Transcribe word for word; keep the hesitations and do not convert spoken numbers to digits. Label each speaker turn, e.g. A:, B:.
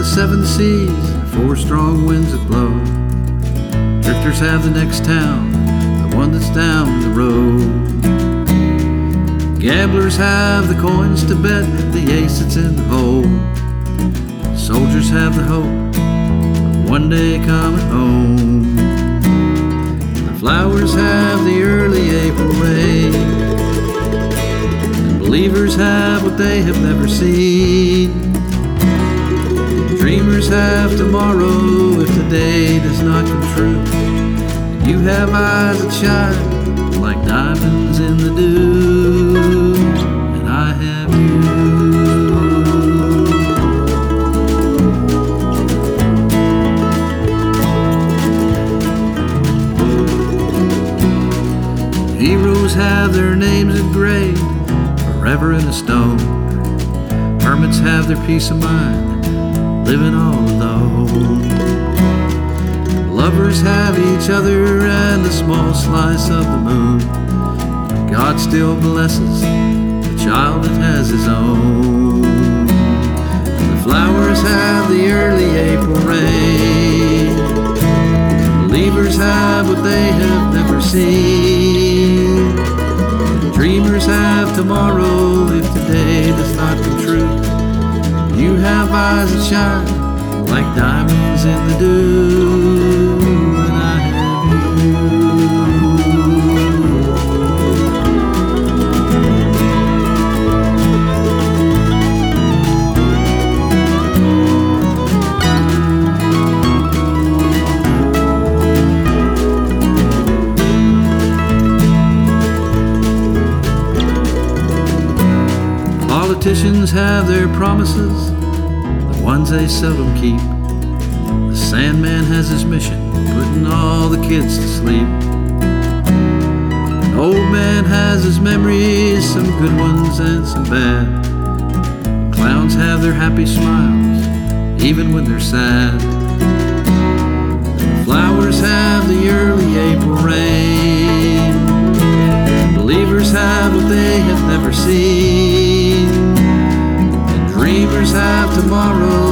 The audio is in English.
A: seven seas and four strong winds that blow. Drifters have the next town, the one that's down the road. Gamblers have the coins to bet the ace that's in the hole. Soldiers have the hope of one day coming home. The flowers have the early April rain, and believers have what they have never seen. Dreamers have tomorrow if the day does not come true. You have eyes that shine like diamonds in the dew, and I have you. Heroes have their names engraved forever in a stone. Hermits have their peace of mind, living all alone. Lovers have each other and a small slice of the moon. God still blesses the child that has his own. And the flowers have the early April rain. Believers have what they have never seen. Dreamers have tomorrow if today does not come true. You have eyes that shine like diamonds in the dew, and I have you. Politicians have their promises, the ones they seldom keep. The Sandman has his mission, putting all the kids to sleep. An old man has his memories, some good ones and some bad. Clowns have their happy smiles, even when they're sad. Flowers have the early April rain. Believers have what they have never seen. Dreamers have tomorrow